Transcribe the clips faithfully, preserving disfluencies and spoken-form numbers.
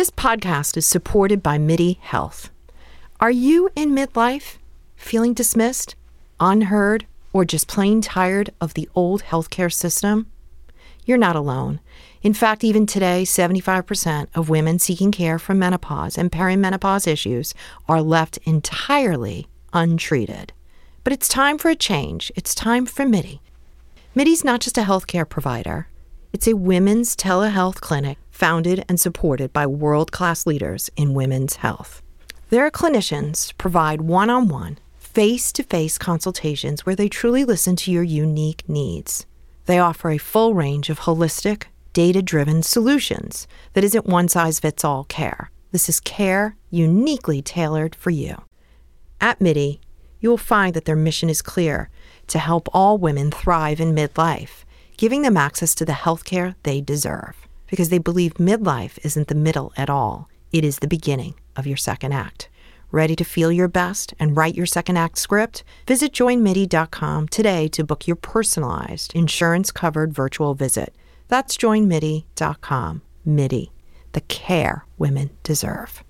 This podcast is supported by MIDI Health. Are you in midlife, feeling dismissed, unheard, or just plain tired of the old healthcare system? You're not alone. In fact, even today, seventy-five percent of women seeking care for menopause and perimenopause issues are left entirely untreated. But it's time for a change. It's time for MIDI. MIDI's not just a healthcare provider. It's a women's telehealth clinic founded and supported by world-class leaders in women's health. Their clinicians provide one-on-one, face-to-face consultations where they truly listen to your unique needs. They offer a full range of holistic, data-driven solutions that isn't one-size-fits-all care. This is care uniquely tailored for you. At MIDI, you will find that their mission is clear: to help all women thrive in midlife, giving them access to the healthcare they deserve. Because they believe midlife isn't the middle at all. It is the beginning of your second act. Ready to feel your best and write your second act script? Visit join midi dot com today to book your personalized, insurance-covered virtual visit. That's join midi dot com. MIDI, the care women deserve.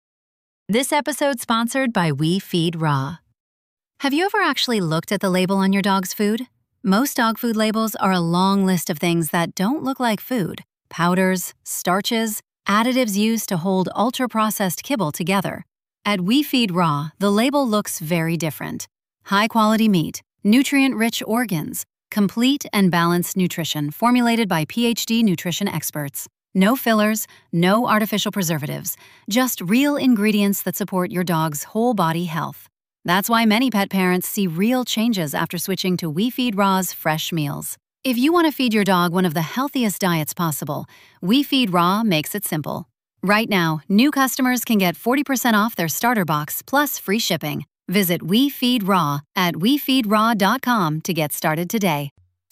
This episode sponsored by We Feed Raw. Have you ever actually looked at the label on your dog's food? Most dog food labels are a long list of things that don't look like food. Powders, starches, additives used to hold ultra-processed kibble together. At We Feed Raw, the label looks very different. High-quality meat, nutrient-rich organs, complete and balanced nutrition formulated by P H D nutrition experts. No fillers, no artificial preservatives, just real ingredients that support your dog's whole body health. That's why many pet parents see real changes after switching to We Feed Raw's fresh meals. If you want to feed your dog one of the healthiest diets possible, We Feed Raw makes it simple. Right now, new customers can get forty percent off their starter box plus free shipping. Visit We Feed Raw at we feed raw dot com to get started today.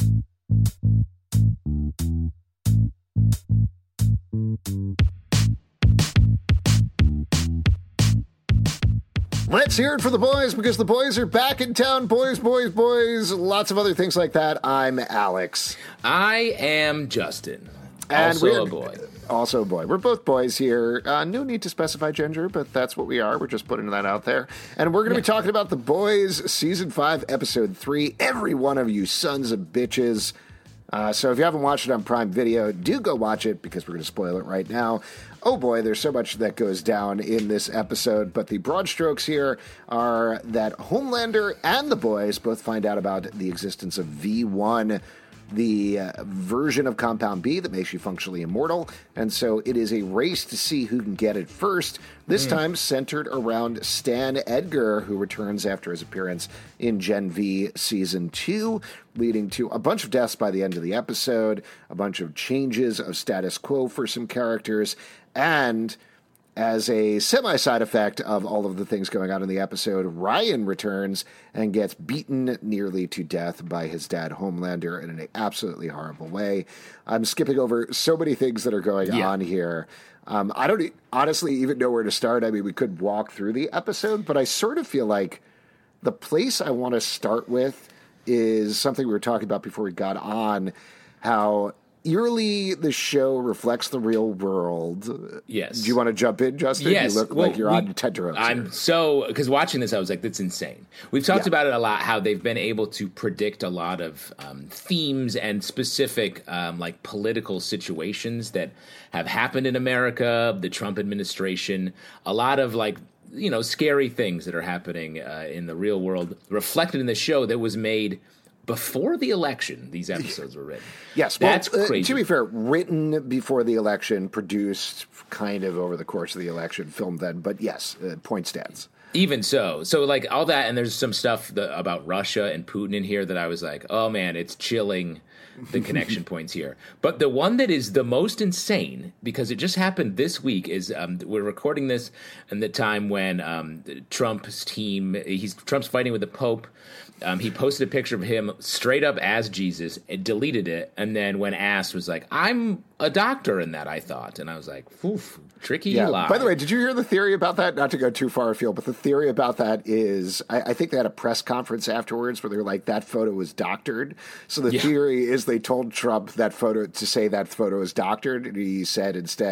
Let's hear it for the boys, because the boys are back in town. Boys, boys, boys. Lots of other things like that. I'm Alex. I am Justin. And also we're, a boy. Also a boy. We're both boys here. Uh, no need to specify gender, but that's what we are. We're just putting that out there. And we're going to be talking about The Boys, Season five, Episode three. Every one of you sons of bitches. Uh, so if you haven't watched it on Prime Video, do go watch it, because we're going to spoil it right now. Oh boy, there's so much that goes down in this episode, but the broad strokes here are that Homelander and the boys both find out about the existence of V one, the uh, version of Compound B that makes you functionally immortal, and so it is a race to see who can get it first, this mm. time centered around Stan Edgar, who returns after his appearance in Gen V Season two, leading to a bunch of deaths by the end of the episode, a bunch of changes of status quo for some characters, and as a semi-side effect of all of the things going on in the episode, Ryan returns and gets beaten nearly to death by his dad, Homelander, in an absolutely horrible way. I'm skipping over so many things that are going yeah. on here. Um, I don't honestly even know where to start. I mean, we could walk through the episode, but I sort of feel like the place I want to start with is something we were talking about before we got on, how eerily the show reflects the real world. Yes. Do you want to jump in, Justin? Yes. You look well, like you're we, on tenterhooks. I'm here. so, because watching this, I was like, that's insane. We've talked yeah. about it a lot, how they've been able to predict a lot of um, themes and specific um, like political situations that have happened in America, the Trump administration, a lot of like, you know, scary things that are happening uh, in the real world reflected in the show that was made before the election. These episodes were written. Yes, well, that's crazy. Uh, to be fair, written before the election, produced kind of over the course of the election, filmed then. But yes, uh, point stands. Even so, so like all that, and there's some stuff that, about Russia and Putin in here that I was like, oh man, it's chilling the connection points here. But the one that is the most insane, because it just happened this week, is um, we're recording this in the time when um, Trump's team, he's Trump's fighting with the Pope. Um, he posted a picture of him straight up as Jesus and deleted it. And then when asked, was like, I'm a doctor in that, I thought. And I was like, oof, tricky yeah. lie. By the way, did you hear the theory about that? Not to go too far afield, but the theory about that is, I, I think they had a press conference afterwards where they were like, that photo was doctored. So the yeah. theory is they told Trump that photo to say that photo is doctored. And he said instead,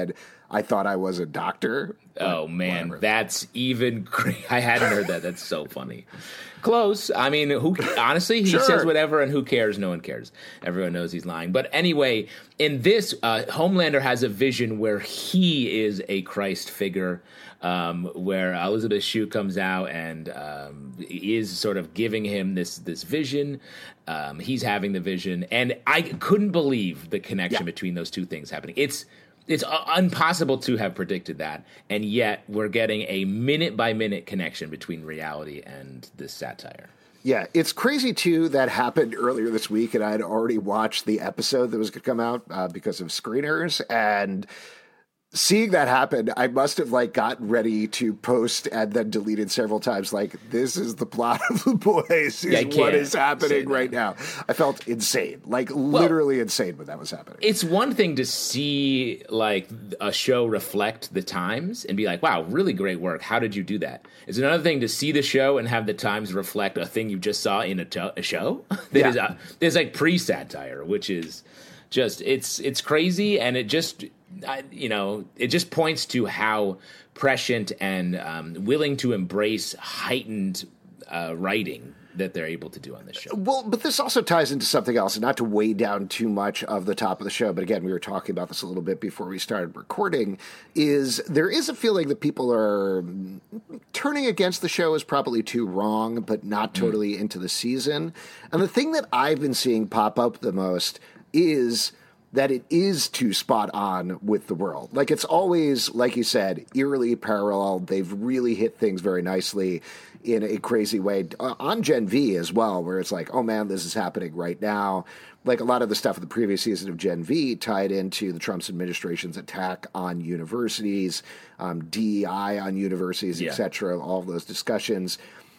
I thought I was a doctor. Oh, man, whatever. That's even cra- I hadn't heard that. That's so funny. Close. I mean, who? Honestly, he Sure. says whatever, and who cares? No one cares. Everyone knows he's lying. But anyway, in this, uh, Homelander has a vision where he is a Christ figure, um, where Elizabeth Shue comes out and um, is sort of giving him this this vision. Um, he's having the vision, and I couldn't believe the connection Yeah. between those two things happening. It's It's uh, impossible to have predicted that, and yet we're getting a minute-by-minute connection between reality and this satire. Yeah, it's crazy, too, that happened earlier this week, and I'd already watched the episode that was going to come out uh, because of screeners, and seeing that happen, I must have, like, gotten ready to post and then deleted several times, like, this is the plot of The Boys, is Yeah, I what can't is say happening that. right now. I felt insane, like, literally insane when that was happening. It's one thing to see, like, a show reflect the times and be like, wow, really great work. How did you do that? It's another thing to see the show and have the times reflect a thing you just saw in a, to- a show. that Yeah. is, uh, there's, like, pre-satire, which is just, it's it's crazy, and it just... I, you know, it just points to how prescient and um, willing to embrace heightened uh, writing that they're able to do on this show. Well, but this also ties into something else, and not to weigh down too much of the top of the show, but again, we were talking about this a little bit before we started recording, is there is a feeling that people are turning against the show is probably too wrong, but not totally mm. into the season. And the thing that I've been seeing pop up the most is that it is too spot on with the world. Like, it's always, like you said, eerily parallel. They've really hit things very nicely in a crazy way. Uh, on Gen V as well, where it's like, oh man, this is happening right now. Like, a lot of the stuff in the previous season of Gen V tied into the Trump administration's attack on universities, um, D E I on universities, yeah. et cetera, all of those discussions.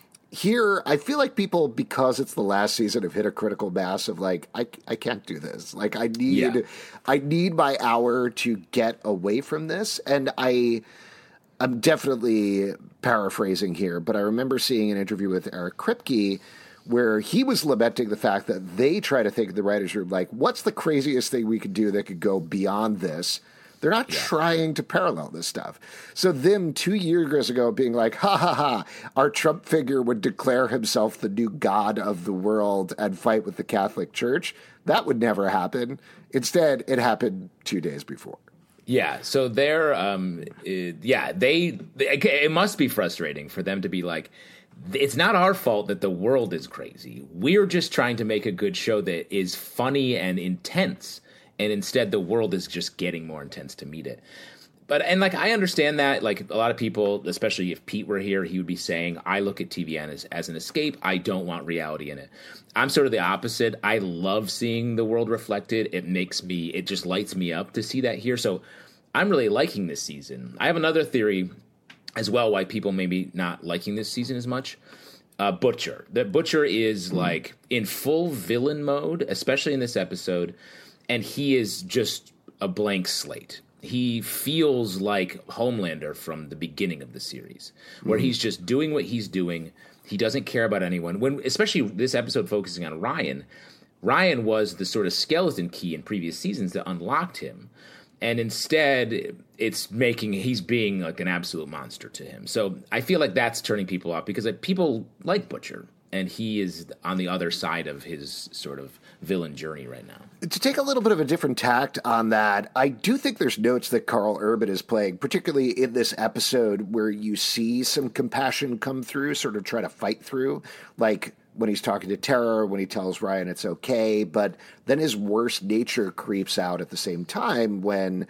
Here, I feel like people, because it's the last season, have hit a critical mass of like, I, I can't do this. Like, I need, Yeah. I need my hour to get away from this. And I, I'm definitely paraphrasing here, but I remember seeing an interview with Eric Kripke where he was lamenting the fact that they try to think in the writer's room, like, what's the craziest thing we could do that could go beyond this? They're not yeah. trying to parallel this stuff. So them two years ago being like, ha ha ha, our Trump figure would declare himself the new god of the world and fight with the Catholic Church, that would never happen. Instead, it happened two days before. Yeah, so they're, um, it, yeah, they, they, it must be frustrating for them to be like, it's not our fault that the world is crazy. We're just trying to make a good show that is funny and intense. And instead, the world is just getting more intense to meet it. But, and like, I understand that, like, a lot of people, especially if Pete were here, he would be saying, I look at T V as, as an escape. I don't want reality in it. I'm sort of the opposite. I love seeing the world reflected. It makes me, it just lights me up to see that here. So I'm really liking this season. I have another theory as well why people maybe not liking this season as much. Uh, Butcher. The Butcher is, mm. like, in full villain mode, especially in this episode. And he is just a blank slate. He feels like Homelander from the beginning of the series, where mm-hmm. he's just doing what he's doing. He doesn't care about anyone. When, especially this episode focusing on Ryan, Ryan was the sort of skeleton key in previous seasons that unlocked him. And instead, it's making, he's being like an absolute monster to him. So I feel like that's turning people off because like, people like Butcher. And he is on the other side of his sort of villain journey right now. To take a little bit of a different tact on that, I do think there's notes that Carl Urban is playing, particularly in this episode where you see some compassion come through, sort of try to fight through, like when he's talking to Tara, when he tells Ryan it's okay, but then his worst nature creeps out at the same time when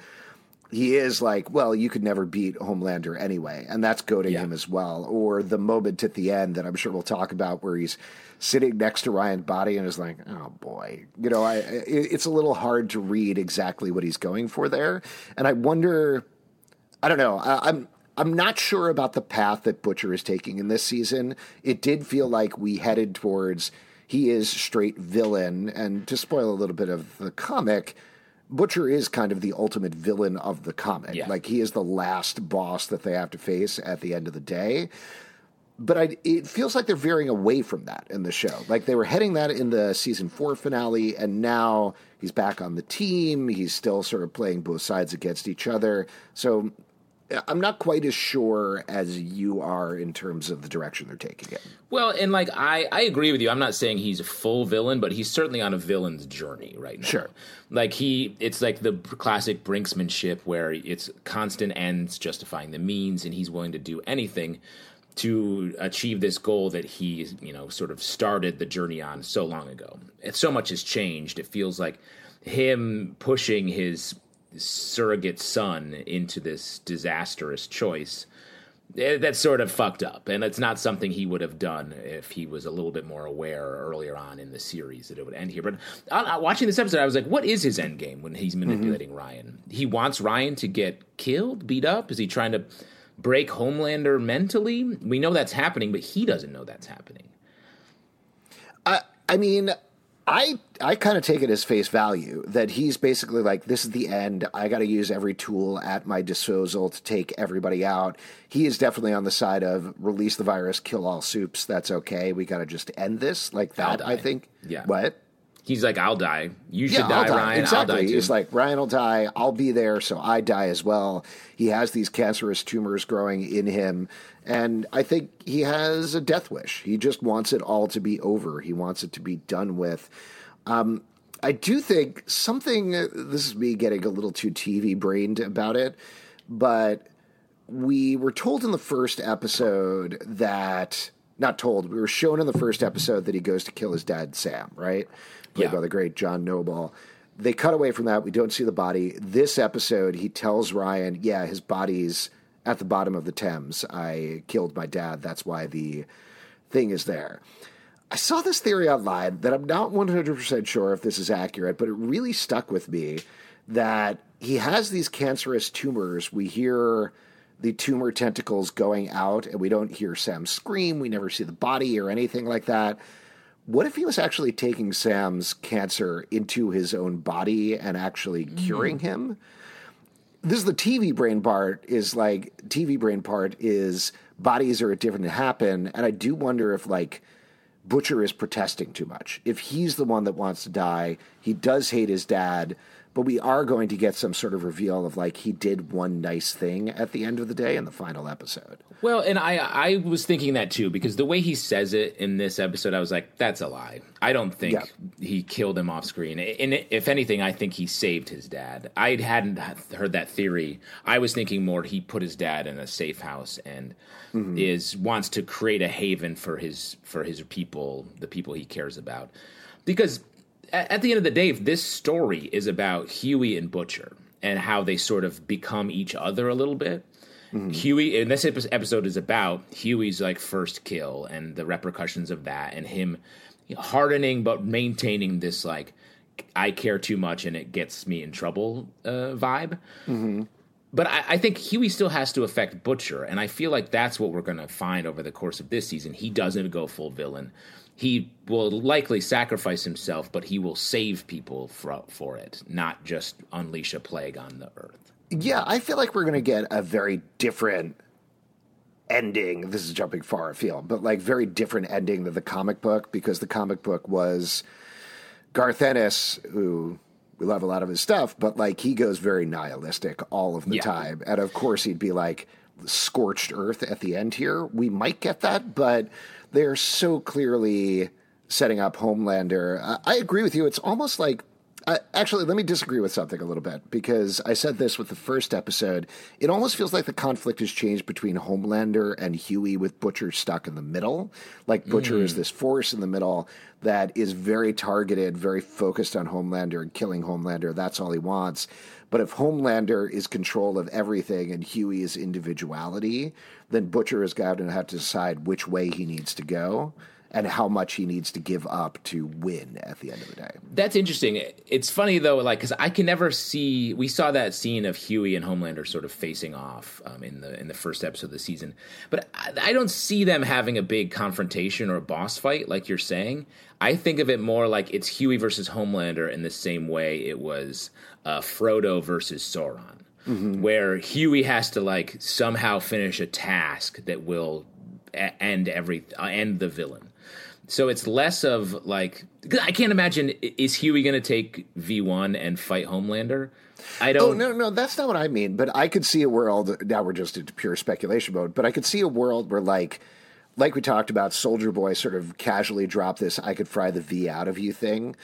he is like, well, you could never beat Homelander anyway, and that's goading yeah. him as well. Or the moment at the end that I'm sure we'll talk about where he's sitting next to Ryan's body and is like, oh boy. You know, I, it, it's a little hard to read exactly what he's going for there. And I wonder, I don't know, I, I'm I'm not sure about the path that Butcher is taking in this season. It did feel like we headed towards, he is straight villain, and to spoil a little bit of the comic, Butcher is kind of the ultimate villain of the comic. Yeah. Like, he is the last boss that they have to face at the end of the day. but I, it feels like they're veering away from that in the show. Like they were heading that in the season four finale, and now he's back on the team. He's still sort of playing both sides against each other. So I'm not quite as sure as you are in terms of the direction they're taking it. Well, and like I, I agree with you. I'm not saying he's a full villain, but he's certainly on a villain's journey right now. Sure. Like he, it's like the classic brinksmanship where it's constant ends justifying the means, and he's willing to do anything to achieve this goal that he, you know, sort of started the journey on so long ago. And so much has changed. It feels like him pushing his surrogate son into this disastrous choice, that's sort of fucked up. And it's not something he would have done if he was a little bit more aware earlier on in the series that it would end here. But uh, watching this episode, I was like, what is his end game when he's manipulating mm-hmm. Ryan? He wants Ryan to get killed, beat up? Is he trying to break Homelander mentally? We know that's happening, but he doesn't know that's happening. I I mean, I I kind of take it as face value that he's basically like, this is the end. I got to use every tool at my disposal to take everybody out. He is definitely on the side of release the virus, kill all soups. That's okay. We got to just end this like that. I think. Yeah. What? He's like, I'll die. You should yeah, die, I'll die, Ryan. Exactly. I'll die too. He's like, Ryan will die. I'll be there, so I die as well. He has these cancerous tumors growing in him, and I think he has a death wish. He just wants it all to be over. He wants it to be done with. Um, I do think something, this is me getting a little too T V-brained about it, but we were told in the first episode that, not told, we were shown in the first episode that he goes to kill his dad, Sam, right? Played yeah. by the great John Noble. They cut away from that. We don't see the body. This episode, he tells Ryan, yeah, his body's at the bottom of the Thames. I killed my dad. That's why the thing is there. I saw this theory online that I'm not one hundred percent sure if this is accurate, but it really stuck with me that he has these cancerous tumors. We hear the tumor tentacles going out, and we don't hear Sam scream. We never see the body or anything like that. What if he was actually taking Sam's cancer into his own body and actually curing mm. him? This is the T V brain part is like, T V brain part is bodies are different to happen. And I do wonder if like Butcher is protesting too much. If he's the one that wants to die, he does hate his dad, but we are going to get some sort of reveal of like he did one nice thing at the end of the day in the final episode. Well, and I I was thinking that too, because the way he says it in this episode, I was like, that's a lie. I don't think yeah. he killed him off screen. And if anything, I think he saved his dad. I hadn't heard that theory. I was thinking more he put his dad in a safe house and mm-hmm. is wants to create a haven for his for his people, the people he cares about. Because at the end of the day, this story is about Huey and Butcher and how they sort of become each other a little bit. Mm-hmm. Huey, and this episode is about Huey's like first kill and the repercussions of that, and him hardening but maintaining this like I care too much and it gets me in trouble uh, vibe. Mm-hmm. But I, I think Huey still has to affect Butcher, and I feel like that's what we're going to find over the course of this season. He doesn't go full villain. He will likely sacrifice himself, but he will save people for, for it, not just unleash a plague on the earth. Yeah, I feel like we're going to get a very different ending. This is jumping far afield, but like very different ending than the comic book, because the comic book was Garth Ennis, who we love a lot of his stuff, but like he goes very nihilistic all of the yeah. time. And of course he'd be like scorched earth at the end here. We might get that, but they're so clearly setting up Homelander. I, I agree with you. It's almost like, uh, actually, let me disagree with something a little bit, because I said this with the first episode. It almost feels like the conflict has changed between Homelander and Huey, with Butcher stuck in the middle. Like Butcher mm. is this force in the middle that is very targeted, very focused on Homelander and killing Homelander. That's all he wants. But if Homelander is control of everything and Huey is individuality, then Butcher is going to have to decide which way he needs to go and how much he needs to give up to win at the end of the day. That's interesting. It's funny, though, like, because I can never see... We saw that scene of Huey and Homelander sort of facing off um, in the in the first episode of the season. But I, I don't see them having a big confrontation or a boss fight, like you're saying. I think of it more like it's Huey versus Homelander in the same way it was uh, Frodo versus Sauron, mm-hmm. where Huey has to, like, somehow finish a task that will and every uh, and the villain. So it's less of like, I can't imagine, is Huey going to take V one and fight Homelander? I don't. Oh, no, no, that's not what I mean. But I could see a world, now we're just into pure speculation mode, but I could see a world where, like, like we talked about, Soldier Boy sort of casually dropped this I could fry the V out of you thing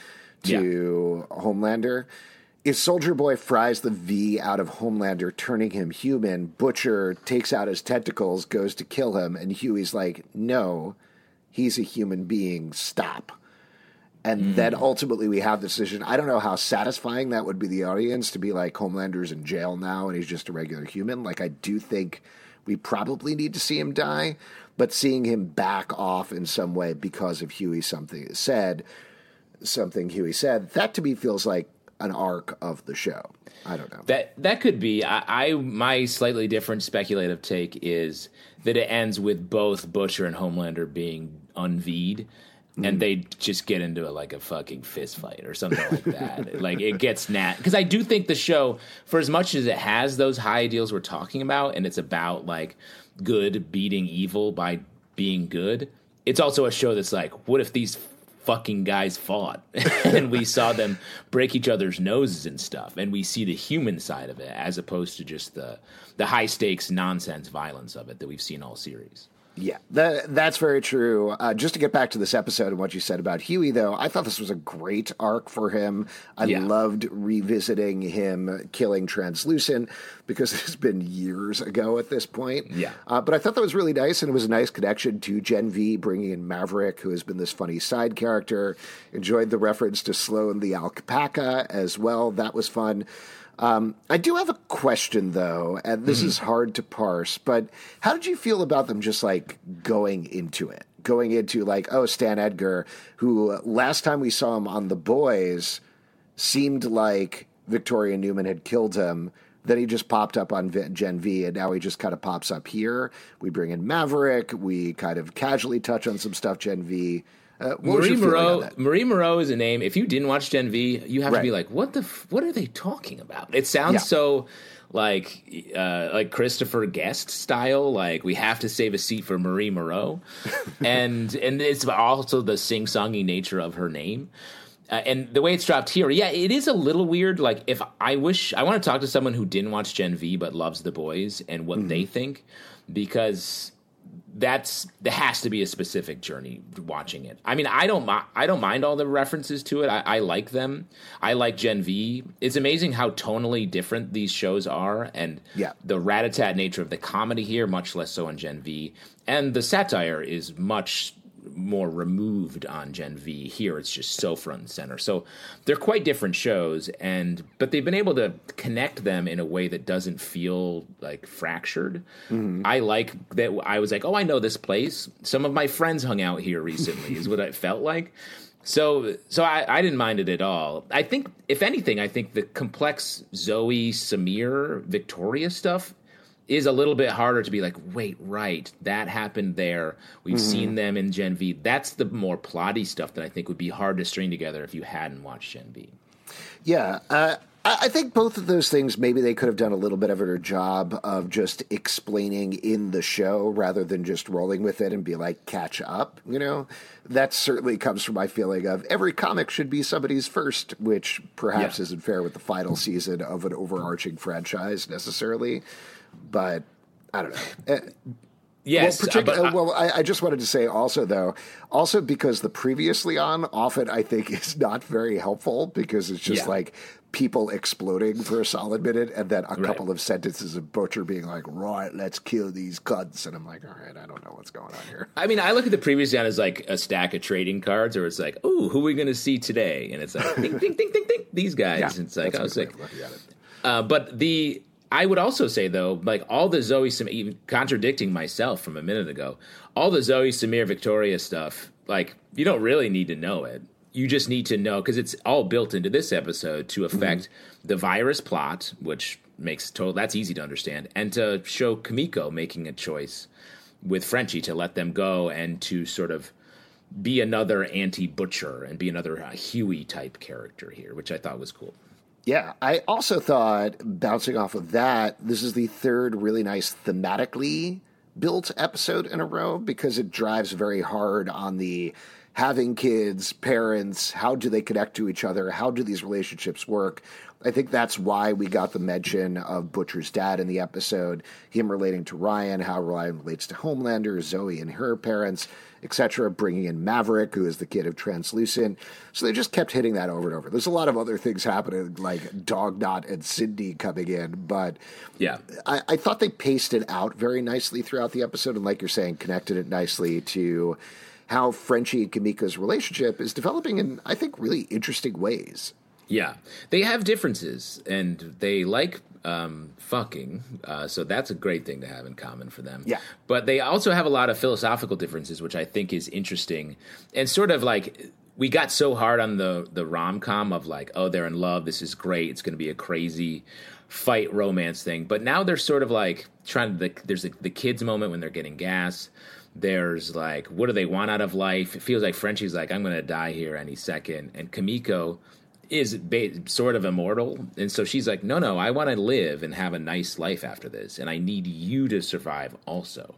to yeah. Homelander. If Soldier Boy fries the V out of Homelander, turning him human, Butcher takes out his tentacles, goes to kill him, and Huey's like, no, he's a human being, stop. And mm. then ultimately we have the decision. I don't know how satisfying that would be the audience to be like, Homelander's in jail now and he's just a regular human. Like, I do think we probably need to see him die, but seeing him back off in some way because of Huey something said, something Huey said, that to me feels like an arc of the show. I don't know. That that could be. I, I my slightly different speculative take is that it ends with both Butcher and Homelander being unV'd. Mm. And they just get into a, like a fucking fist fight or something like that. Like it gets nat because I do think the show, for as much as it has those high ideals we're talking about, and it's about like good beating evil by being good, it's also a show that's like, what if these fucking guys fought and we saw them break each other's noses and stuff, and we see the human side of it as opposed to just the the high stakes nonsense violence of it that we've seen all series. Yeah, that, that's very true. Uh, just to get back to this episode and what you said about Huey, though, I thought this was a great arc for him. I yeah. loved revisiting him killing Translucent because it's been years ago at this point. Yeah. Uh, but I thought that was really nice, and it was a nice connection to Gen V, bringing in Maverick, who has been this funny side character. Enjoyed the reference to Sloan the Alpaca as well. That was fun. Um, I do have a question, though, and this mm-hmm. is hard to parse, but how did you feel about them just, like, going into it? Going into, like, oh, Stan Edgar, who last time we saw him on The Boys seemed like Victoria Newman had killed him. Then he just popped up on Gen V, and now he just kind of pops up here. We bring in Maverick. We kind of casually touch on some stuff Gen V. Uh, Marie Moreau. Marie Moreau is a name. If you didn't watch Gen V, you have right. to be like, "What the? F- what are they talking about?" It sounds yeah. so like uh, like Christopher Guest style. Like we have to save a seat for Marie Moreau, and and it's also the sing-songy nature of her name. Uh, and the way it's dropped here, yeah, it is a little weird. Like, if I wish I want to talk to someone who didn't watch Gen V but loves The Boys and what mm-hmm. they think, because that's there has to be a specific journey watching it. I mean, I don't I don't mind all the references to it. I, I like them. I like Gen V. It's amazing how tonally different these shows are, and yeah. the rat-a-tat nature of the comedy here, much less so on Gen V, and the satire is much more removed on Gen V. Here it's just so front and center. So they're quite different shows, and but they've been able to connect them in a way that doesn't feel like fractured. Mm-hmm. I like that. I was like, oh, I know this place. Some of my friends hung out here recently is what it felt like. So so I, I didn't mind it at all. I think, if anything, I think the complex Zoe, Samir, Victoria stuff is a little bit harder to be like, wait, right, that happened there. We've mm-hmm. seen them in Gen V. That's the more plotty stuff that I think would be hard to string together if you hadn't watched Gen V. Yeah, uh, I think both of those things, maybe they could have done a little bit of a job of just explaining in the show rather than just rolling with it and be like, catch up, you know? That certainly comes from my feeling of every comic should be somebody's first, which perhaps yeah. isn't fair with the final season of an overarching franchise necessarily. But I don't know. Yes. Well, partic- uh, well I, I just wanted to say also, though, also because the previously on often I think is not very helpful because it's just yeah. like people exploding for a solid minute and then a right. couple of sentences of Butcher being like, right, let's kill these cunts. And I'm like, all right, I don't know what's going on here. I mean, I look at the previously on as like a stack of trading cards, or it's like, oh, who are we going to see today? And it's like, ding, ding, ding, ding, ding, these guys. Yeah, and it's like, I was like, it. uh, but the. I would also say, though, like all the Zoe Samir, even contradicting myself from a minute ago, all the Zoe Samir Victoria stuff, like, you don't really need to know it. You just need to know, because it's all built into this episode to affect mm-hmm. the virus plot, which makes total, that's easy to understand, and to show Kimiko making a choice with Frenchie to let them go and to sort of be another anti-Butcher and be another uh, Huey-type character here, which I thought was cool. Yeah, I also thought, bouncing off of that, this is the third really nice thematically built episode in a row because it drives very hard on the having kids, parents, how do they connect to each other? How do these relationships work? I think that's why we got the mention of Butcher's dad in the episode, him relating to Ryan, how Ryan relates to Homelander, Zoe and her parents, et cetera, bringing in Maverick, who is the kid of Translucent. So they just kept hitting that over and over. There's a lot of other things happening, like Dognot and Cindy coming in, but yeah, I, I thought they paced it out very nicely throughout the episode, and like you're saying, connected it nicely to how Frenchie and Kimiko's relationship is developing in, I think, really interesting ways. Yeah, they have differences, and they like um, fucking, uh, so that's a great thing to have in common for them. Yeah. But they also have a lot of philosophical differences, which I think is interesting, and sort of like we got so hard on the, the rom-com of like, oh, they're in love, this is great, it's going to be a crazy fight romance thing, but now they're sort of like trying to, the, there's the, the kids moment when they're getting gas. There's like, what do they want out of life? It feels like Frenchie's like, I'm going to die here any second. And Kimiko is ba- sort of immortal. And so she's like, no, no, I want to live and have a nice life after this. And I need you to survive also.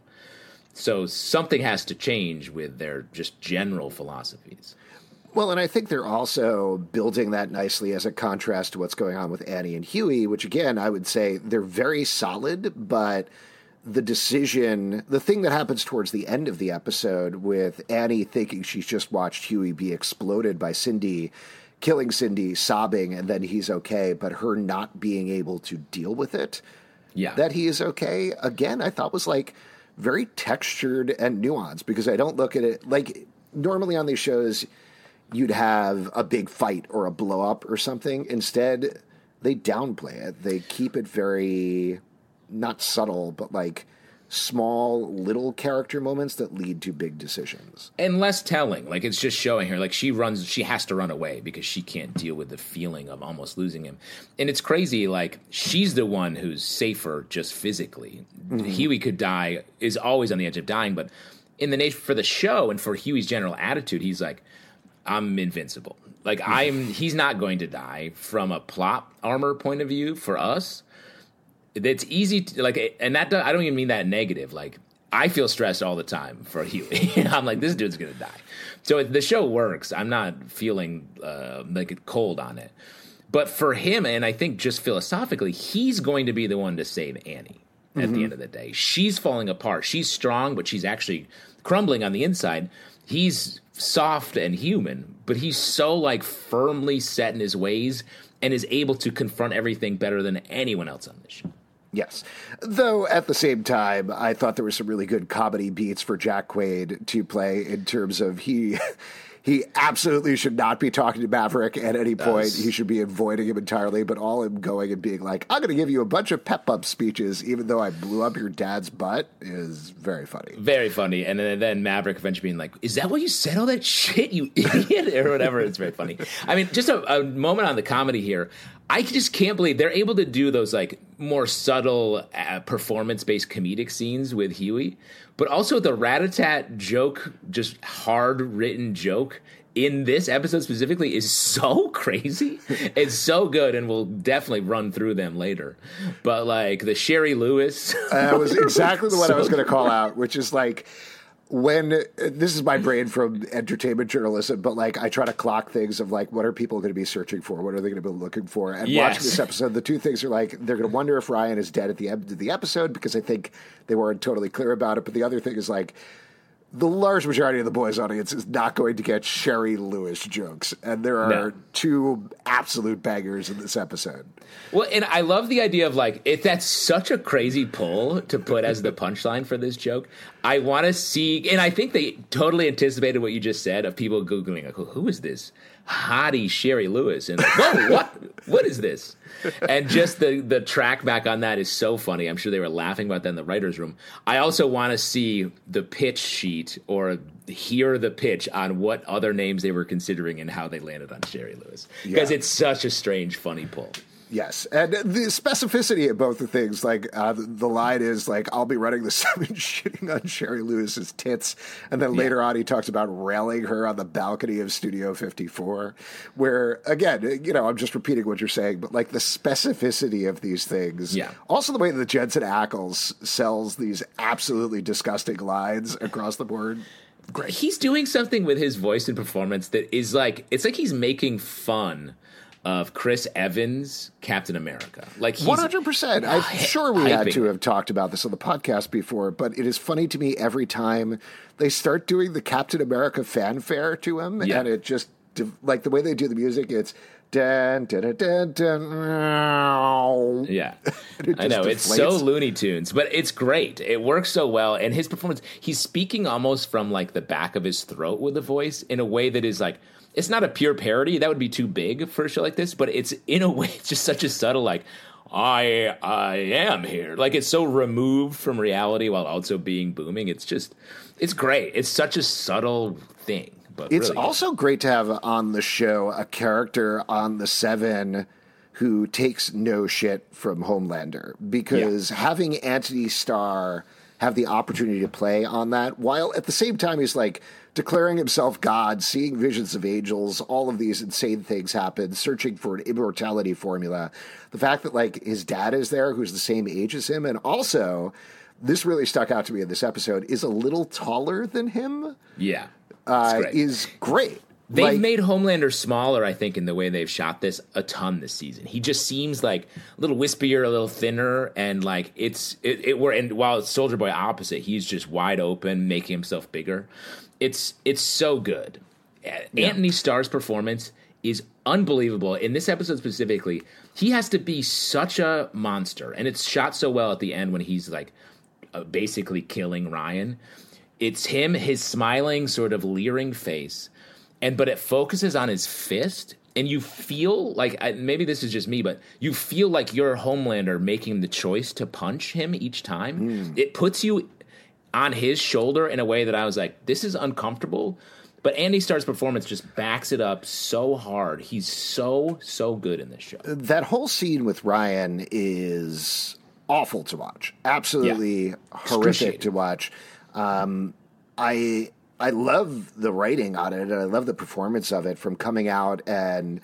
So something has to change with their just general philosophies. Well, and I think they're also building that nicely as a contrast to what's going on with Annie and Huey, which again, I would say they're very solid, but the decision, the thing that happens towards the end of the episode with Annie thinking she's just watched Huey be exploded by Cindy, killing Cindy, sobbing, and then he's okay, but her not being able to deal with it, yeah, that he is okay, again, I thought was like very textured and nuanced, because I don't look at it like normally on these shows you'd have a big fight or a blow up or something. Instead, they downplay it. They keep it very not subtle, but like small little character moments that lead to big decisions. And less telling. Like, it's just showing her, like, she runs, she has to run away because she can't deal with the feeling of almost losing him. And it's crazy, like, she's the one who's safer just physically. Mm-hmm. Huey could die, is always on the edge of dying, but in the nature for the show and for Huey's general attitude, he's like, I'm invincible. Like, I'm, he's not going to die. From a plot armor point of view for us, it's easy to, like, and that I don't even mean that negative. Like, I feel stressed all the time for Huey. I'm like, this dude's gonna die. So the show works. I'm not feeling uh, like cold on it. But for him, and I think just philosophically, he's going to be the one to save Annie at mm-hmm. the end of the day. She's falling apart. She's strong, but she's actually crumbling on the inside. He's soft and human, but he's so like firmly set in his ways and is able to confront everything better than anyone else on this show. Yes. Though at the same time, I thought there were some really good comedy beats for Jack Quaid to play in terms of he he absolutely should not be talking to Maverick at any point. Yes. He should be avoiding him entirely, but all him going and being like, I'm going to give you a bunch of pep up speeches even though I blew up your dad's butt is very funny. Very funny. And then, then Maverick eventually being like, is that why you said all that shit, you idiot? Or whatever. It's very funny. I mean, just a, a moment on the comedy here. I just can't believe they're able to do those like more subtle uh, performance-based comedic scenes with Huey, but also the rat-a-tat joke, just hard-written joke in this episode specifically is so crazy. It's so good, and we'll definitely run through them later. But like the Sherry Lewis. That was exactly the one so I was going to call out, which is like, when this is my brain from entertainment journalism, but like I try to clock things of like, what are people going to be searching for? What are they going to be looking for? And yes. watching this episode, the two things are like, they're going to wonder if Ryan is dead at the end of the episode because I think they weren't totally clear about it. But the other thing is like, the large majority of the boys' audience is not going to get Sherry Lewis jokes. And there are no. two absolute bangers in this episode. Well, and I love the idea of like, if that's such a crazy pull to put as the punchline for this joke, I want to see, and I think they totally anticipated what you just said of people Googling, like, who is this hottie Sherry Lewis? And like, whoa, what, what is this? And just the, the track back on that is so funny. I'm sure they were laughing about that in the writer's room. I also want to see the pitch sheet or hear the pitch on what other names they were considering and how they landed on Sherry Lewis. Because yeah. it's such a strange, funny pull. Yes, and the specificity of both the things, like uh, the, the line is like, "I'll be running the seven, shitting on Sherry Lewis's tits," and then later yeah. on he talks about railing her on the balcony of Studio fifty-four. Where again, you know, I'm just repeating what you're saying, but like the specificity of these things, yeah. Also, the way that Jensen Ackles sells these absolutely disgusting lines across the board. Great. He's doing something with his voice and performance that is like, it's like he's making fun of Chris Evans, Captain America. Like he's, one hundred percent. I'm sure we had to have talked about this on the podcast before, but it is funny to me every time they start doing the Captain America fanfare to him, yeah. and it just, like the way they do the music, it's dun, dun, dun, dun, dun. Yeah. I know, deflates. It's so Looney Tunes, but it's great. It works so well, and his performance, he's speaking almost from like the back of his throat with the voice in a way that is like, it's not a pure parody. That would be too big for a show like this, but it's in a way, it's just such a subtle, like, I I am here. Like, it's so removed from reality while also being booming. It's just, it's great. It's such a subtle thing. But it's really also good. great to have on the show a character on the Seven who takes no shit from Homelander, because yeah. having Anthony Starr have the opportunity to play on that, while at the same time he's like declaring himself God, seeing visions of angels, all of these insane things happen, searching for an immortality formula. The fact that like his dad is there, who's the same age as him, and also this really stuck out to me in this episode, is a little taller than him. Yeah, uh, great. is great. They've like, made Homelander smaller, I think, in the way they've shot this a ton this season. He just seems like a little wispier, a little thinner, and like it's it. it were and while it's Soldier Boy opposite, he's just wide open, making himself bigger. It's it's so good. Yeah. Anthony Starr's performance is unbelievable in this episode specifically. He has to be such a monster, and it's shot so well at the end when he's like uh, basically killing Ryan. It's him, his smiling, sort of leering face. And but it focuses on his fist, and you feel like I, maybe this is just me, but you feel like you're Homelander making the choice to punch him each time. Mm. It puts you on his shoulder in a way that I was like, this is uncomfortable. But Andy Starr's performance just backs it up so hard. He's so so good in this show. That whole scene with Ryan is awful to watch. Absolutely yeah. horrific to watch. Um, I. I love the writing on it, and I love the performance of it, from coming out and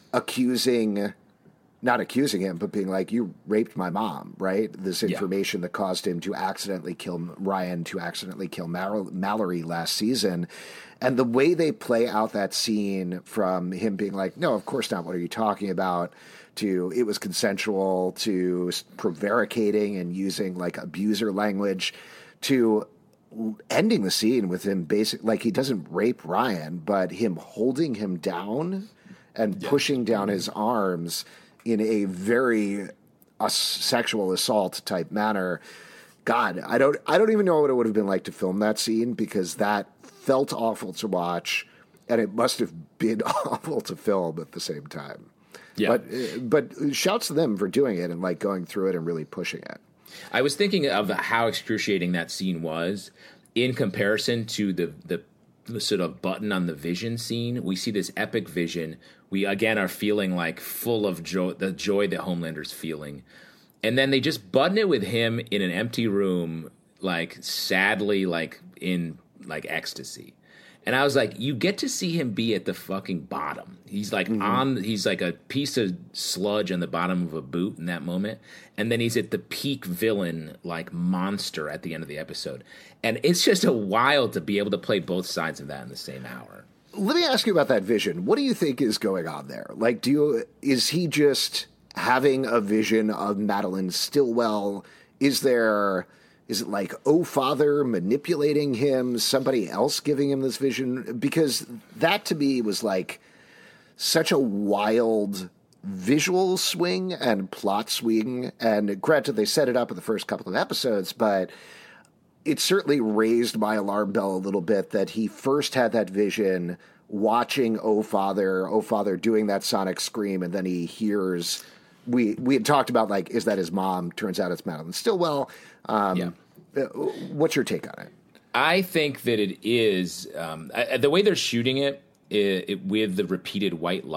accusing, not accusing him, but being like, you raped my mom, right? This information yeah. that caused him to accidentally kill Ryan, to accidentally kill Mal- Mallory last season. And the way they play out that scene, from him being like, no, of course not, what are you talking about, to it was consensual, to prevaricating and using like abuser language, to ending the scene with him basic, like he doesn't rape Ryan, but him holding him down and yeah. pushing down his arms in a very uh, sexual assault type manner. God, I don't, I don't even know what it would have been like to film that scene, because that felt awful to watch, and it must have been awful to film at the same time. Yeah. But, but shouts to them for doing it and like going through it and really pushing it. I was thinking of how excruciating that scene was in comparison to the, the the sort of button on the Vision scene. We see this epic Vision. We again are feeling like full of joy, the joy that Homelander's feeling, and then they just button it with him in an empty room, like sadly, like in like ecstasy. And I was like, you get to see him be at the fucking bottom. He's like mm-hmm. on, he's like a piece of sludge on the bottom of a boot in that moment. And then he's at the peak villain, like monster at the end of the episode. And it's just a wild to be able to play both sides of that in the same hour. Let me ask you about that Vision. What do you think is going on there? Like, do you, is he just having a vision of Madeline Stillwell? Is there... Is it like, oh, father manipulating him, somebody else giving him this vision? Because that to me was like such a wild visual swing and plot swing. And granted, they set it up in the first couple of episodes, but it certainly raised my alarm bell a little bit that he first had that vision watching Oh Father, Oh Father doing that sonic scream, and then he hears... We we had talked about, like, is that his mom? Turns out it's Madeline Stillwell. Um, yeah. What's your take on it? I think that it is um, I, the way they're shooting it, it, it with the repeated white light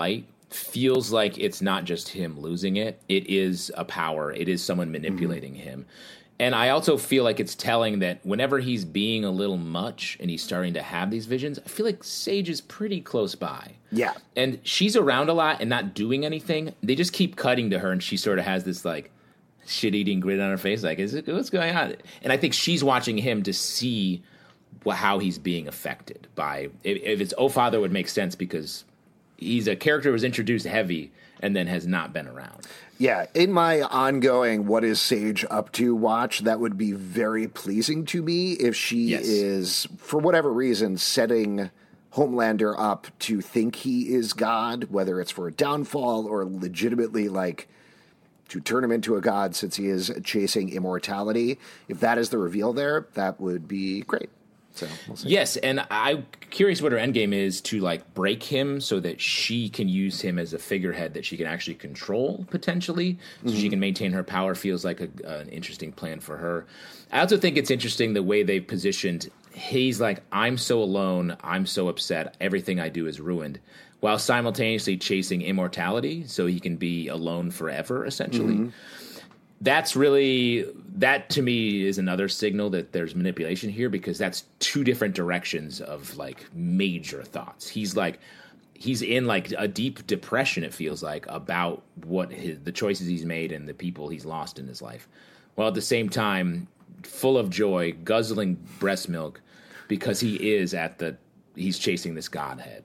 feels like it's not just him losing it. It is a power. It is someone manipulating mm-hmm. him. And I also feel like it's telling that whenever he's being a little much and he's starting to have these visions, I feel like Sage is pretty close by. Yeah. And she's around a lot and not doing anything. They just keep cutting to her, and she sort of has this, like, shit-eating grin on her face. Like, is it, what's going on? And I think she's watching him to see wh- how he's being affected by... If, if it's Oh Father would make sense because he's a character who was introduced heavy and then has not been around. Yeah, in my ongoing What Is Sage Up To watch, that would be very pleasing to me if she yes. is, for whatever reason, setting Homelander up to think he is God, whether it's for a downfall or legitimately, like, to turn him into a god since he is chasing immortality. If that is the reveal there, that would be great. So we'll see. Yes, and I'm curious what her endgame is to, like, break him so that she can use him as a figurehead that she can actually control, potentially, so mm-hmm. she can maintain her power. Feels like a, an interesting plan for her. I also think it's interesting the way they've positioned. He's like, I'm so alone, I'm so upset, everything I do is ruined, while simultaneously chasing immortality so he can be alone forever, essentially. Mm-hmm. That's really, that to me is another signal that there's manipulation here, because that's two different directions of, like, major thoughts. He's like, he's in, like, a deep depression, it feels like, about what his, the choices he's made and the people he's lost in his life. While at the same time, full of joy, guzzling breast milk, because he is at the, he's chasing this godhead.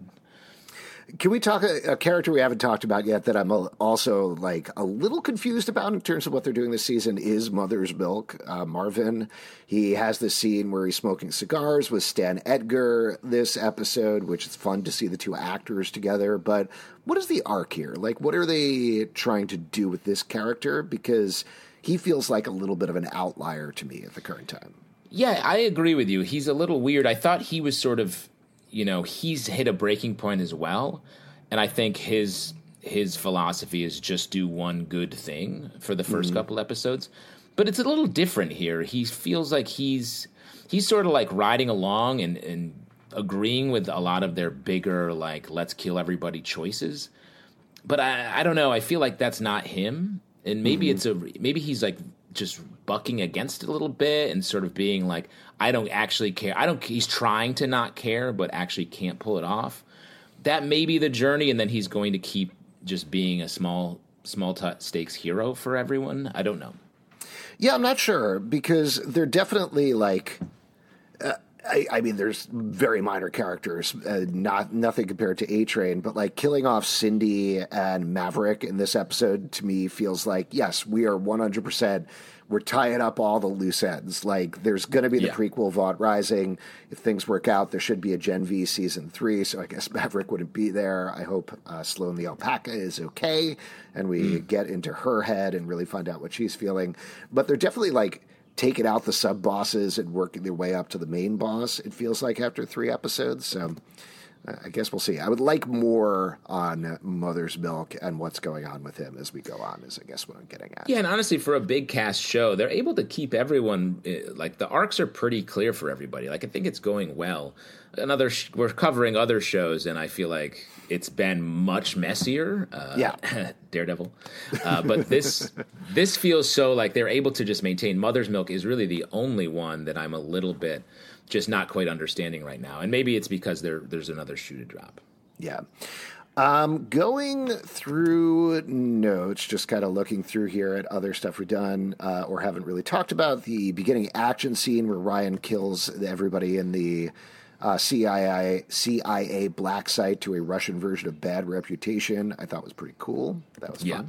Can we talk a, a character we haven't talked about yet that I'm a, also like a little confused about in terms of what they're doing this season is Mother's Milk. Uh, Marvin, he has this scene where he's smoking cigars with Stan Edgar this episode, which is fun to see the two actors together. But what is the arc here? Like, what are they trying to do with this character? Because he feels like a little bit of an outlier to me at the current time. Yeah, I agree with you. He's a little weird. I thought he was sort of... You know, he's hit a breaking point as well, and I think his his philosophy is just do one good thing for the first mm-hmm. couple episodes. But it's a little different here. He feels like he's he's sort of like riding along and, and agreeing with a lot of their bigger, like, let's kill everybody choices. But I, I don't know. I feel like that's not him, and maybe mm-hmm. it's a maybe he's like just bucking against it a little bit and sort of being like, I don't actually care. I don't. He's trying to not care, but actually can't pull it off. That may be the journey, and then he's going to keep just being a small, small t- stakes hero for everyone. I don't know. Yeah, I'm not sure, because they're definitely like. Uh, I, I mean, there's very minor characters, uh, not nothing compared to A-Train, but like killing off Cindy and Maverick in this episode to me feels like, yes, we are one hundred percent. We're tying up all the loose ends. Like, there's going to be the yeah. prequel Vought Rising. If things work out, there should be a Gen V season three, so I guess Maverick wouldn't be there. I hope uh, Sloane the Alpaca is okay, and we mm. get into her head and really find out what she's feeling. But they're definitely, like, taking out the sub-bosses and working their way up to the main boss, it feels like, after three episodes. So uh, I guess we'll see. I would like more on Mother's Milk and what's going on with him as we go on, is I guess what I'm getting at. Yeah, and honestly, for a big cast show, they're able to keep everyone, like, the arcs are pretty clear for everybody. Like, I think it's going well. Another, sh- we're covering other shows, and I feel like it's been much messier. Uh, yeah. Daredevil. Uh, but this this feels so like they're able to just maintain. Mother's Milk is really the only one that I'm a little bit just not quite understanding right now. And maybe it's because there there's another shoe to drop. Yeah. Um, going through notes, just kind of looking through here at other stuff we've done uh, or haven't really talked about. The beginning action scene where Ryan kills everybody in the uh, C I A C I A black site to a Russian version of Bad Reputation, I thought was pretty cool. That was yeah. fun.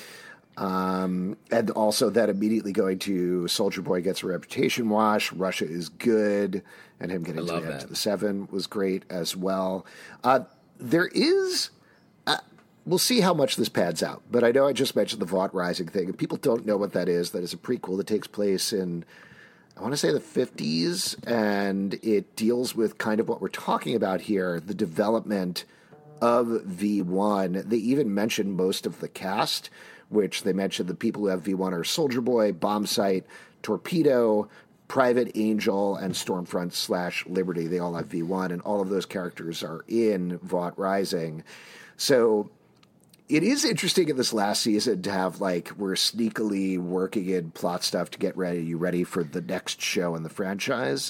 Um, and also that immediately going to Soldier Boy gets a reputation wash, Russia is good, and him getting to the end to the seven was great as well. Uh, there is, uh, we'll see how much this pads out, but I know I just mentioned the Vought Rising thing, and people don't know what that is. That is a prequel that takes place in, I want to say the fifties, and it deals with kind of what we're talking about here, the development of V one. They even mention most of the cast, which they mentioned the people who have V one are Soldier Boy, Bombsight, Torpedo, Private Angel, and Stormfront slash Liberty. They all have V one, and all of those characters are in Vought Rising. So it is interesting in this last season to have, like, we're sneakily working in plot stuff to get ready, you ready for the next show in the franchise.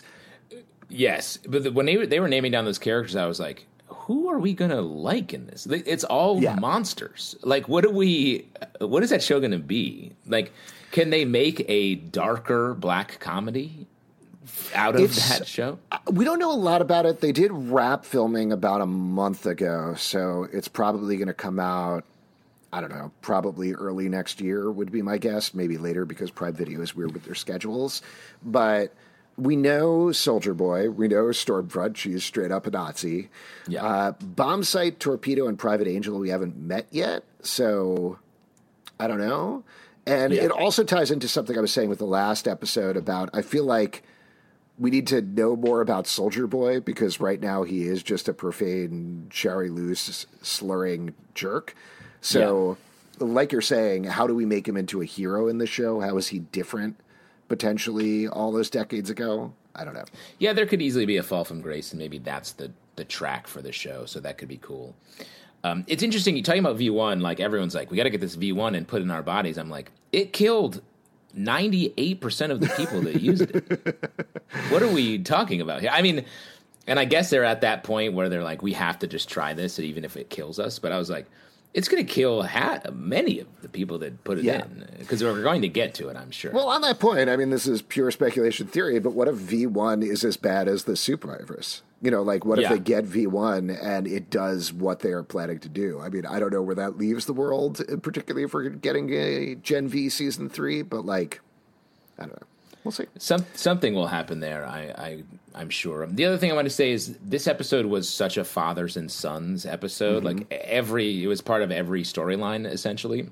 Yes, but the, when they, they were naming down those characters, I was like, who are we going to like in this? It's all yeah. monsters. Like, what do we, what is that show going to be? Like, can they make a darker black comedy out of it's, that show? We don't know a lot about it. They did wrap filming about a month ago, so it's probably going to come out, I don't know, probably early next year would be my guess, maybe later because Prime Video is weird with their schedules. But we know Soldier Boy. We know Stormfront. She's straight up a Nazi. Yeah. Uh, Bombsight, Torpedo, and Private Angel we haven't met yet, so I don't know. And yeah. it also ties into something I was saying with the last episode about I feel like we need to know more about Soldier Boy because right now he is just a profane, Shari Loose, slurring jerk. So, yeah. like you're saying, how do we make him into a hero in the show? How is he different, potentially, all those decades ago? I don't know. Yeah, there could easily be a fall from grace, and maybe that's the, the track for the show, so that could be cool. Um, it's interesting, you're talking about V one, like, everyone's like, we got to get this V one and put it in our bodies. I'm like, it killed ninety-eight percent of the people that used it. What are we talking about here? I mean, and I guess they're at that point where they're like, we have to just try this, even if it kills us. But I was like, it's going to kill hat many of the people that put it yeah. in because we're going to get to it, I'm sure. Well, on that point, I mean, this is pure speculation theory, but what if V one is as bad as the Supervirus? You know, like, what if yeah. they get V one and it does what they are planning to do? I mean, I don't know where that leaves the world, particularly if we're getting a Gen V season three, but, like, I don't know. We'll see. Some, something will happen there, I, I, I'm sure. The other thing I want to say is this episode was such a fathers and sons episode. Mm-hmm. Like, every, it was part of every storyline, essentially.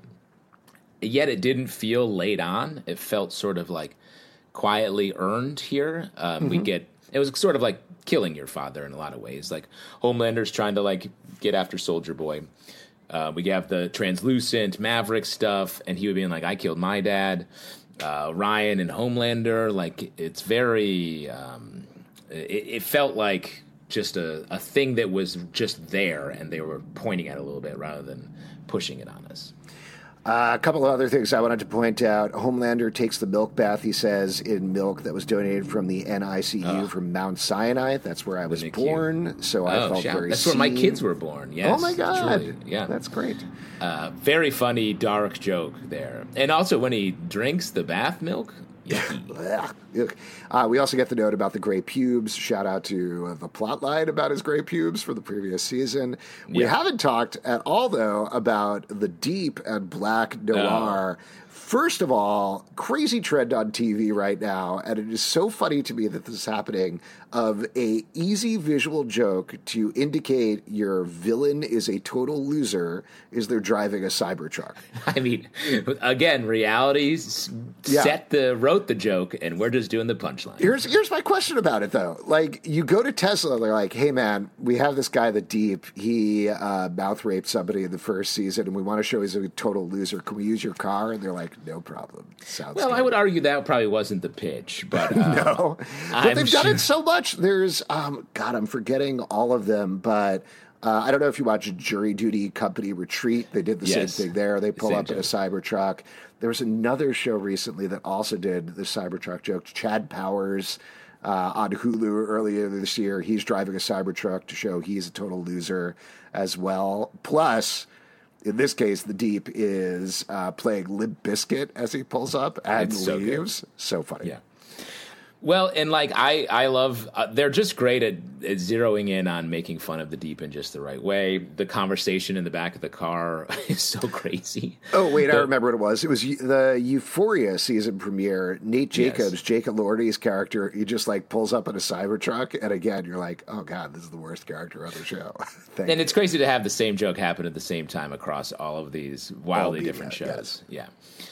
Yet it didn't feel laid on. It felt sort of, like, quietly earned here. Um, mm-hmm. We get, it was sort of like killing your father in a lot of ways. Like, Homelander's trying to, like, get after Soldier Boy. Uh, we have the translucent Maverick stuff, and he would be like, I killed my dad. Uh, Ryan and Homelander, like, it's very, um, it, it felt like just a, a thing that was just there, and they were pointing at it a little bit rather than pushing it on us. Uh, a couple of other things I wanted to point out. Homelander takes the milk bath, he says, in milk that was donated from the N I C U oh. from Mount Sinai. That's where I was born, so I oh, felt shout. very That's seen. where my kids were born, yes. Oh, my God. Truly. Yeah. That's great. Uh, very funny, dark joke there. And also when he drinks the bath milk, uh, we also get the note about the gray pubes. Shout out to uh, the plot line about his gray pubes for the previous season. We yeah. haven't talked at all, though, about the deep and black noir. Oh. First of all, crazy trend on T V right now, and it is so funny to me that this is happening, of a easy visual joke to indicate your villain is a total loser is they're driving a Cybertruck. I mean, again, reality yeah. set the wrote the joke, and we're just doing the punchline. Here's here's my question about it, though. Like, you go to Tesla, they're like, hey, man, we have this guy, the Deep. He uh, mouth raped somebody in the first season, and we want to show he's a total loser. Can we use your car? And they're like, no problem. Sounds well, good. I would argue that probably wasn't the pitch, but uh, no. But I'm they've sure. done it so much. There's, um, God, I'm forgetting all of them, but uh, I don't know if you watch Jury Duty Company Retreat. They did the yes. same thing there. They pull up in a Cybertruck. There was another show recently that also did the Cybertruck joke. Chad Powers uh, on Hulu earlier this year. He's driving a Cybertruck to show he's a total loser as well. Plus, in this case, the Deep is uh, playing Limp Bizkit as he pulls up and it's leaves. So, so funny. Yeah. Well, and like I, I love uh, they're just great at, at zeroing in on making fun of the Deep in just the right way. The conversation in the back of the car is so crazy. Oh wait, but, I remember what it was. It was the Euphoria season premiere. Nate Jacobs, yes. Jake Elordi's character, he just like pulls up in a Cybertruck, and again, you're like, oh God, this is the worst character on the show. And you. It's crazy to have the same joke happen at the same time across all of these wildly different shows. Yes. Yeah.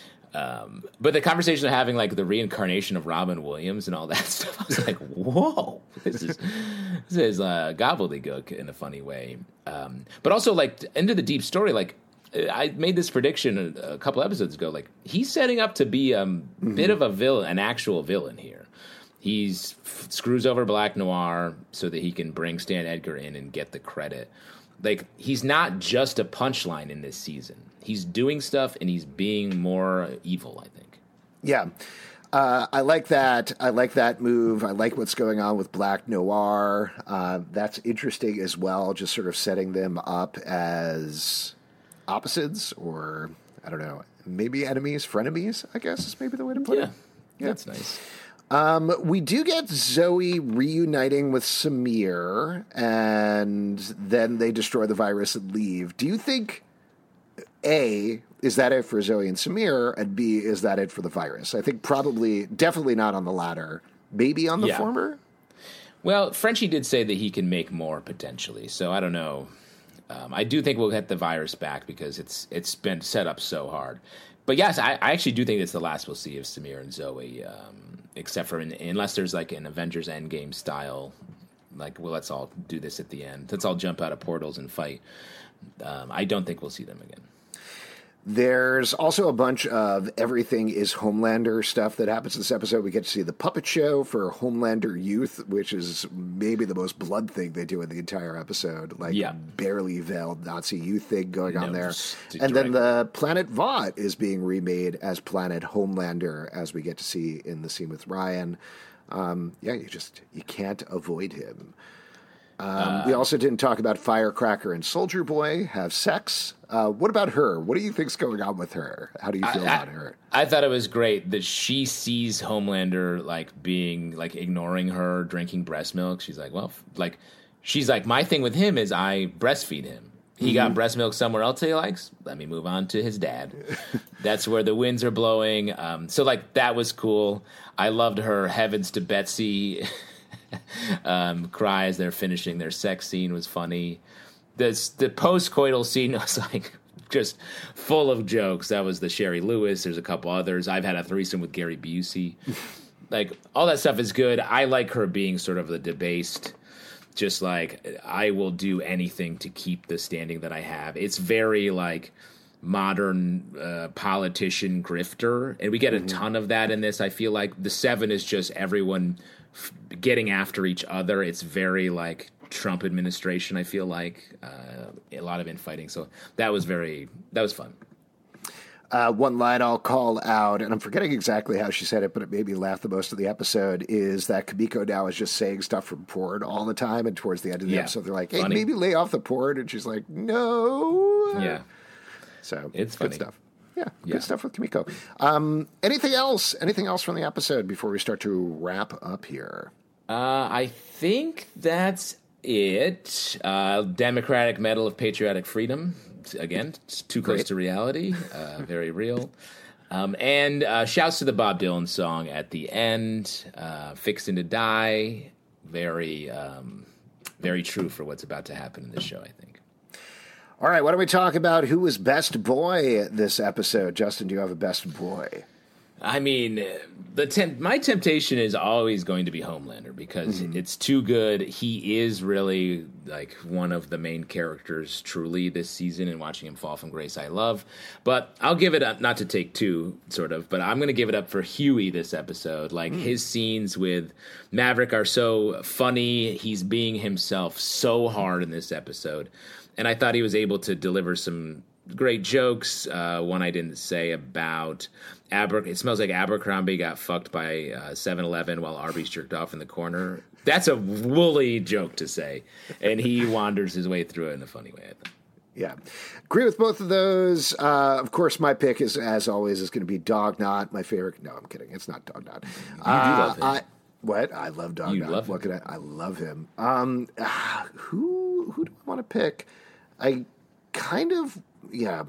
Um, but the conversation of having like the reincarnation of Robin Williams and all that stuff, I was like, whoa, this is, this is uh, gobbledygook in a funny way. Um, but also like into the Deep story, like I made this prediction a, a couple episodes ago, like he's setting up to be a um, mm-hmm. bit of a villain, an actual villain here. He's f- screws over Black Noir so that he can bring Stan Edgar in and get the credit. Like, he's not just a punchline in this season. He's doing stuff, and he's being more evil, I think. Yeah. Uh, I like that. I like that move. I like what's going on with Black Noir. Uh, that's interesting as well, just sort of setting them up as opposites or, I don't know, maybe enemies, frenemies, I guess is maybe the way to put yeah. it. Yeah, that's nice. Um, we do get Zoe reuniting with Samir, and then they destroy the virus and leave. Do you think, A, is that it for Zoe and Samir, and B, is that it for the virus? I think probably, definitely not on the latter. Maybe on the yeah. former? Well, Frenchie did say that he can make more potentially, so I don't know. Um, I do think we'll get the virus back because it's it's been set up so hard. But yes, I, I actually do think it's the last we'll see of Samir and Zoe, um, except for in, unless there's like an Avengers Endgame style, like, well, let's all do this at the end. Let's all jump out of portals and fight. Um, I don't think we'll see them again. There's also a bunch of everything is Homelander stuff that happens in this episode. We get to see the puppet show for Homelander Youth, which is maybe the most blood thing they do in the entire episode. Like, yeah. barely veiled Nazi youth thing going on no, there. And direct. Then the Planet Vought is being remade as Planet Homelander, as we get to see in the scene with Ryan. Um, yeah, you just, you can't avoid him. Um, uh, we also didn't talk about Firecracker and Soldier Boy have sex. Uh, what about her? What do you think's going on with her? How do you feel I, about her? I, I thought it was great that she sees Homelander like being like ignoring her, drinking breast milk. She's like, well, like she's like, my thing with him is I breastfeed him. He mm-hmm. got breast milk somewhere else he likes. Let me move on to his dad. That's where the winds are blowing. Um, so like that was cool. I loved her heavens to Betsy. um, cry as they're finishing their sex scene was funny. This, the post-coital scene was like just full of jokes. That was the Sherry Lewis. There's a couple others. I've had a threesome with Gary Busey. Like, all that stuff is good. I like her being sort of the debased, just like, I will do anything to keep the standing that I have. It's very, like, modern uh, politician grifter, and we get a mm-hmm. ton of that in this. I feel like the Seven is just everyone f- getting after each other. It's very, like, Trump administration, I feel like. Uh, a lot of infighting. So that was very, that was fun. Uh, one line I'll call out, and I'm forgetting exactly how she said it, but it made me laugh the most of the episode, is that Kimiko now is just saying stuff from porn all the time, and towards the end of the yeah. episode, they're like, hey, funny. Maybe lay off the porn, and she's like, no. Yeah. So it's good funny. stuff. Yeah, good yeah. stuff with Kimiko. Um, anything else? Anything else from the episode before we start to wrap up here? Uh, I think that's it. Uh, Democratic Medal of Patriotic Freedom. Again, it's too close Great. to reality. Uh, very real. Um, and uh, shouts to the Bob Dylan song at the end. Uh, Fixin' to Die. Very, um, very true for what's about to happen in this show, I think. All right, why don't we talk about who was best boy this episode? Justin, do you have a best boy? I mean, the temp- my temptation is always going to be Homelander because mm-hmm. it's too good. He is really like one of the main characters truly this season, and watching him fall from grace I love. But I'll give it up, not to take two, sort of, but I'm going to give it up for Huey this episode. Like mm. his scenes with Maverick are so funny. He's being himself so hard in this episode. And I thought he was able to deliver some great jokes. Uh, one I didn't say about Aber- it smells like Abercrombie got fucked by uh, seven eleven while Arby's jerked off in the corner. That's a woolly joke to say, and he wanders his way through it in a funny way, I think. Yeah, agree with both of those. Uh, of course, my pick is, as always, is going to be Dog Knot. My favorite. No, I'm kidding. It's not Dog Knot. You uh, do love him. I, what? I love Dog you Knot. Love what him. Can I? I love him. Um, uh, who who do I want to pick? I kind of yeah.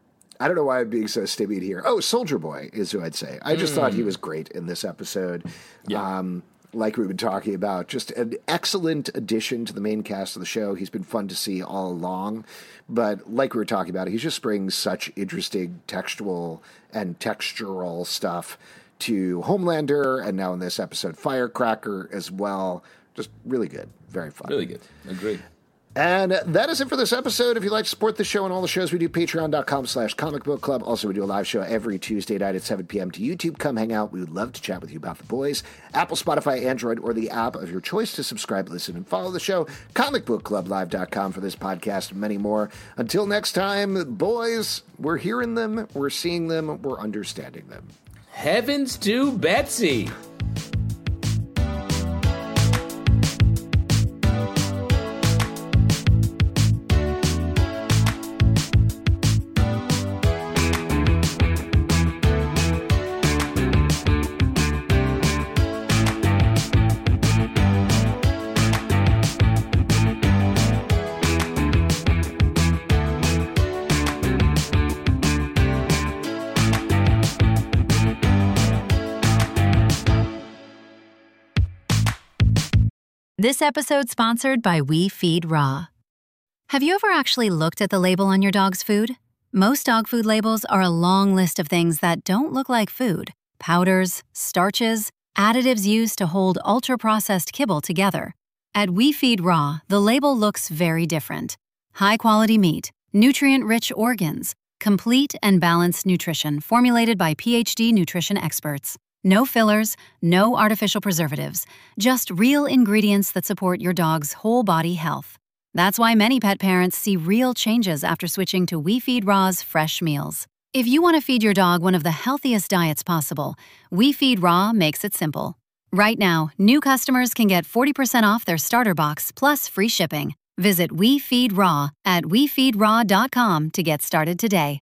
I don't know why I'm being so stymied here. Oh, Soldier Boy is who I'd say. I just mm. thought he was great in this episode. Yeah. Um, like we've been talking about, just an excellent addition to the main cast of the show. He's been fun to see all along. But like we were talking about, he's just bringing such interesting textual and textural stuff to Homelander, and now in this episode, Firecracker as well. Just really good. Very fun. Really good. Agreed. And that is it for this episode. If you'd like to support the show and all the shows we do, patreon.com slash comic book club. Also, we do a live show every Tuesday night at seven p.m. to YouTube. Come hang out. We would love to chat with you about The Boys. Apple, Spotify, Android, or the app of your choice to subscribe, listen, and follow the show. comic book club live dot com for this podcast and many more. Until next time, boys, we're hearing them, we're seeing them, we're understanding them. Heavens to Betsy! This episode sponsored by We Feed Raw. Have you ever actually looked at the label on your dog's food? Most dog food labels are a long list of things that don't look like food. Powders, starches, additives used to hold ultra-processed kibble together. At We Feed Raw, the label looks very different. High-quality meat, nutrient-rich organs, complete and balanced nutrition formulated by P H D nutrition experts. No fillers, no artificial preservatives, just real ingredients that support your dog's whole body health. That's why many pet parents see real changes after switching to We Feed Raw's fresh meals. If you want to feed your dog one of the healthiest diets possible, We Feed Raw makes it simple. Right now, new customers can get forty percent off their starter box plus free shipping. Visit We Feed Raw at we feed raw dot com to get started today.